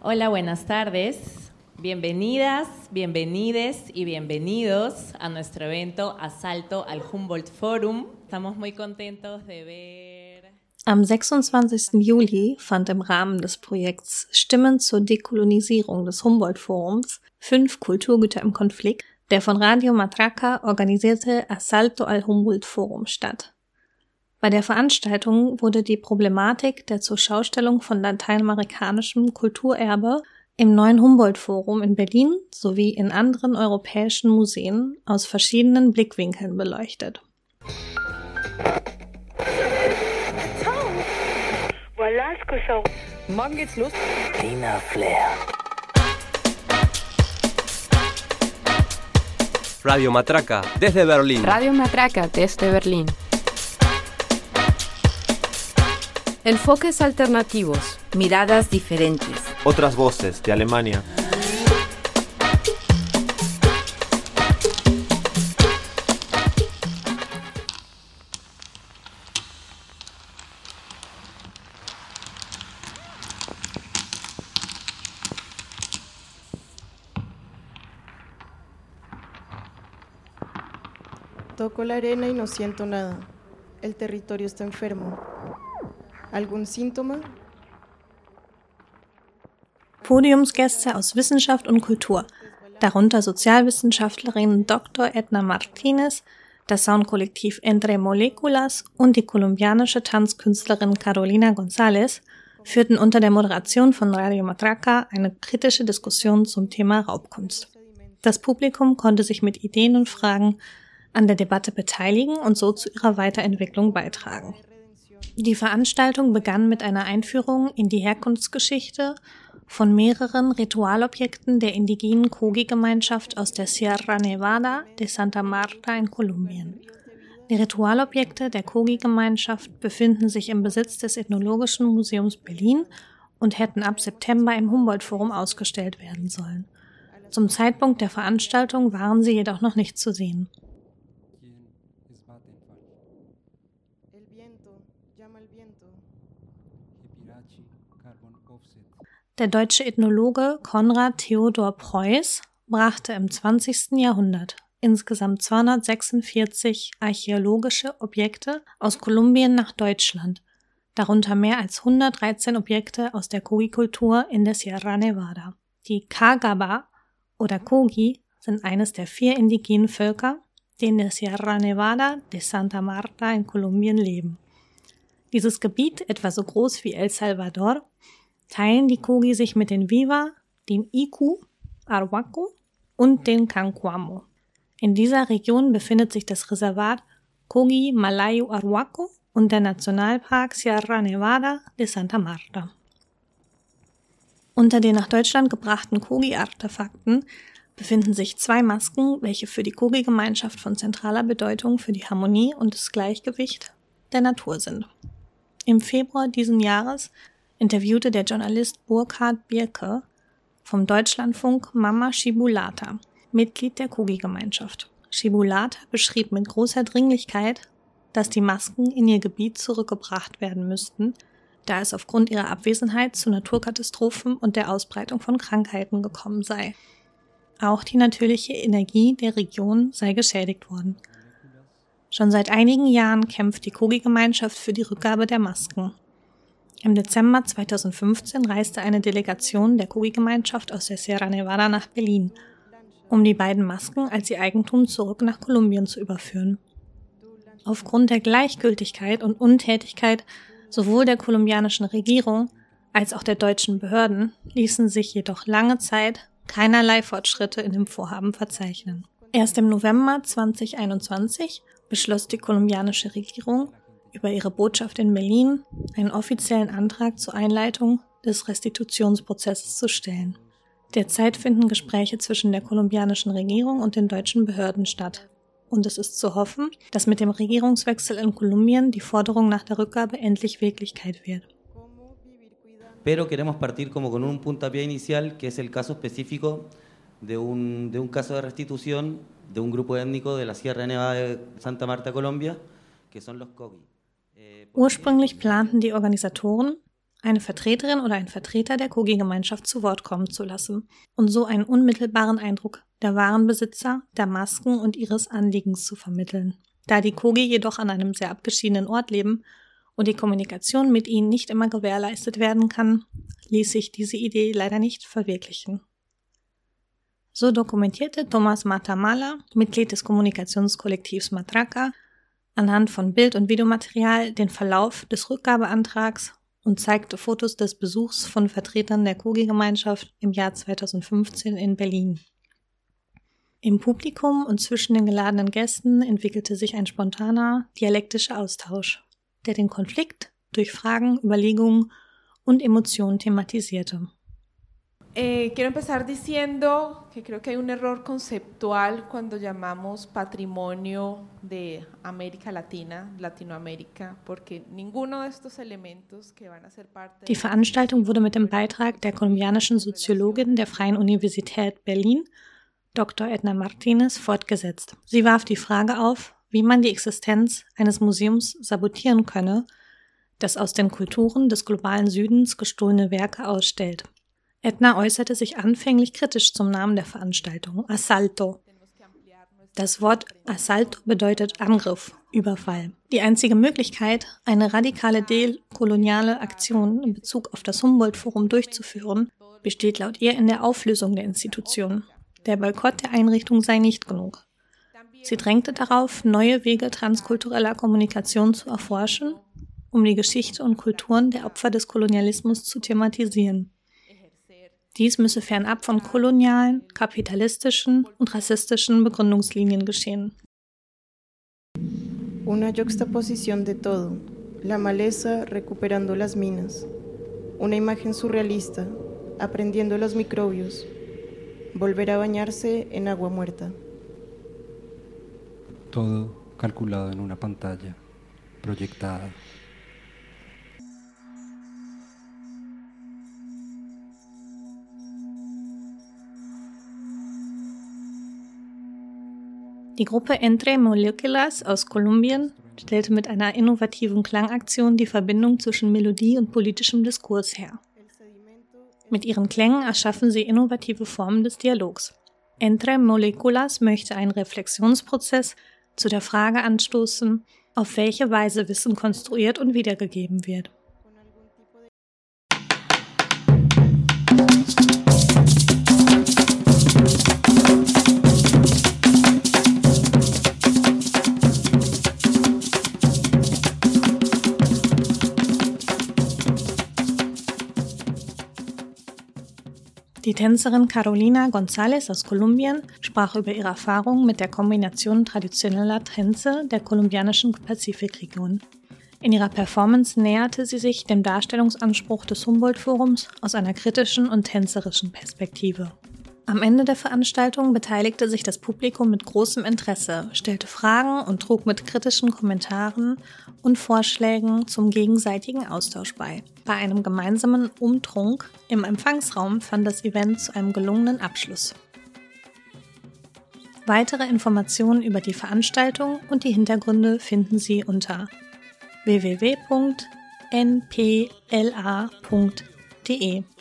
Hola, buenas tardes. Bienvenidas, bienvenides y bienvenidos a nuestro evento Asalto al Humboldt Forum. Estamos muy contentos de ver. Am 26. Juli fand im Rahmen des Projekts Stimmen zur Dekolonisierung des Humboldt-Forums 5 Kulturgüter im Konflikt der von Radio Matraca organisierte Asalto al Humboldt-Forum statt. Bei der Veranstaltung wurde die Problematik der Zurschaustellung von lateinamerikanischem Kulturerbe im neuen Humboldt-Forum in Berlin sowie in anderen europäischen Museen aus verschiedenen Blickwinkeln beleuchtet. Morgen geht's los. Lina Flair. Radio Matraca desde Berlín. Radio Matraca desde Berlín. Enfoques alternativos. Miradas diferentes. Otras voces de Alemania. Toco la arena y no siento nada. El territorio está enfermo. ¿Algún síntoma? Podiumsgäste aus Wissenschaft und Kultur, darunter Sozialwissenschaftlerin Dr. Edna Martinez, das Soundkollektiv Entre Moléculas und die kolumbianische Tanzkünstlerin Carolina González, führten unter der Moderation von Radio Matraca eine kritische Diskussion zum Thema Raubkunst. Das Publikum konnte sich mit Ideen und Fragen an der Debatte beteiligen und so zu ihrer Weiterentwicklung beitragen. Die Veranstaltung begann mit einer Einführung in die Herkunftsgeschichte von mehreren Ritualobjekten der indigenen Kogi-Gemeinschaft aus der Sierra Nevada de Santa Marta in Kolumbien. Die Ritualobjekte der Kogi-Gemeinschaft befinden sich im Besitz des Ethnologischen Museums Berlin und hätten ab September im Humboldt-Forum ausgestellt werden sollen. Zum Zeitpunkt der Veranstaltung waren sie jedoch noch nicht zu sehen. Der deutsche Ethnologe Konrad Theodor Preuß brachte im 20. Jahrhundert insgesamt 246 archäologische Objekte aus Kolumbien nach Deutschland, darunter mehr als 113 Objekte aus der Kogi-Kultur in der Sierra Nevada. Die Kagaba oder Kogi sind eines der 4 indigenen Völker, die in der Sierra Nevada de Santa Marta in Kolumbien leben. Dieses Gebiet, etwa so groß wie El Salvador, teilen die Kogi sich mit den Viva, den Iku, Arhuaco und den Cancuamo. In dieser Region befindet sich das Reservat Kogi Malayu Arhuaco und der Nationalpark Sierra Nevada de Santa Marta. Unter den nach Deutschland gebrachten Kogi-Artefakten befinden sich 2 Masken, welche für die Kogi-Gemeinschaft von zentraler Bedeutung für die Harmonie und das Gleichgewicht der Natur sind. Im Februar diesen Jahres interviewte der Journalist Burkhard Bierke vom Deutschlandfunk Mama Shibulata, Mitglied der Kogi-Gemeinschaft. Shibulata beschrieb mit großer Dringlichkeit, dass die Masken in ihr Gebiet zurückgebracht werden müssten, da es aufgrund ihrer Abwesenheit zu Naturkatastrophen und der Ausbreitung von Krankheiten gekommen sei. Auch die natürliche Energie der Region sei geschädigt worden. Schon seit einigen Jahren kämpft die Kogi-Gemeinschaft für die Rückgabe der Masken. Im Dezember 2015 reiste eine Delegation der Kogi-Gemeinschaft aus der Sierra Nevada nach Berlin, um die beiden Masken als ihr Eigentum zurück nach Kolumbien zu überführen. Aufgrund der Gleichgültigkeit und Untätigkeit sowohl der kolumbianischen Regierung als auch der deutschen Behörden ließen sich jedoch lange Zeit keinerlei Fortschritte in dem Vorhaben verzeichnen. Erst im November 2021 beschloss die kolumbianische Regierung, über ihre Botschaft in Berlin einen offiziellen Antrag zur Einleitung des Restitutionsprozesses zu stellen. Derzeit finden Gespräche zwischen der kolumbianischen Regierung und den deutschen Behörden statt. Und es ist zu hoffen, dass mit dem Regierungswechsel in Kolumbien die Forderung nach der Rückgabe endlich Wirklichkeit wird. Pero queremos partir como con un puntapié inicial, que es el caso específico de un caso de restitución de un grupo étnico de la Sierra Nevada de Santa Marta, Colombia, que son los Kogi. Ursprünglich planten die Organisatoren, eine Vertreterin oder einen Vertreter der Kogi-Gemeinschaft zu Wort kommen zu lassen und so einen unmittelbaren Eindruck der wahren Besitzer, der Masken und ihres Anliegens zu vermitteln. Da die Kogi jedoch an einem sehr abgeschiedenen Ort leben und die Kommunikation mit ihnen nicht immer gewährleistet werden kann, ließ sich diese Idee leider nicht verwirklichen. So dokumentierte Tomás Matamala, Mitglied des Kommunikationskollektivs Matraca, anhand von Bild- und Videomaterial den Verlauf des Rückgabeantrags und zeigte Fotos des Besuchs von Vertretern der Kogi-Gemeinschaft im Jahr 2015 in Berlin. Im Publikum und zwischen den geladenen Gästen entwickelte sich ein spontaner, dialektischer Austausch, der den Konflikt durch Fragen, Überlegungen und Emotionen thematisierte. Quiero empezar diciendo que creo que hay un error conceptual cuando llamamos patrimonio de América Latina, Latinoamérica, porque ninguno de estos elementos que van a ser parte. Die Veranstaltung wurde mit dem Beitrag der kolumbianischen Soziologin der Freien Universität Berlin, Dr. Edna Martinez, fortgesetzt. Sie warf die Frage auf, wie man die Existenz eines Museums sabotieren könne, das aus den Kulturen des globalen Südens gestohlene Werke ausstellt. Edna äußerte sich anfänglich kritisch zum Namen der Veranstaltung, Asalto. Das Wort Asalto bedeutet Angriff, Überfall. Die einzige Möglichkeit, eine radikale dekoloniale Aktion in Bezug auf das Humboldt-Forum durchzuführen, besteht laut ihr in der Auflösung der Institution. Der Boykott der Einrichtung sei nicht genug. Sie drängte darauf, neue Wege transkultureller Kommunikation zu erforschen, um die Geschichte und Kulturen der Opfer des Kolonialismus zu thematisieren. Dies müsse fernab von kolonialen, kapitalistischen und rassistischen Begründungslinien geschehen. Una juxtaposición de todo, la maleza recuperando las minas, una imagen surrealista, aprendiendo los microbios, volver a bañarse en agua muerta. Todo calculado en una pantalla, proyectada. Die Gruppe Entre Moléculas aus Kolumbien stellte mit einer innovativen Klangaktion die Verbindung zwischen Melodie und politischem Diskurs her. Mit ihren Klängen erschaffen sie innovative Formen des Dialogs. Entre Moléculas möchte einen Reflexionsprozess zu der Frage anstoßen, auf welche Weise Wissen konstruiert und wiedergegeben wird. Die Tänzerin Carolina González aus Kolumbien sprach über ihre Erfahrungen mit der Kombination traditioneller Tänze der kolumbianischen Pazifikregion. In ihrer Performance näherte sie sich dem Darstellungsanspruch des Humboldt-Forums aus einer kritischen und tänzerischen Perspektive. Am Ende der Veranstaltung beteiligte sich das Publikum mit großem Interesse, stellte Fragen und trug mit kritischen Kommentaren und Vorschlägen zum gegenseitigen Austausch bei. Bei einem gemeinsamen Umtrunk im Empfangsraum fand das Event zu einem gelungenen Abschluss. Weitere Informationen über die Veranstaltung und die Hintergründe finden Sie unter www.npla.de.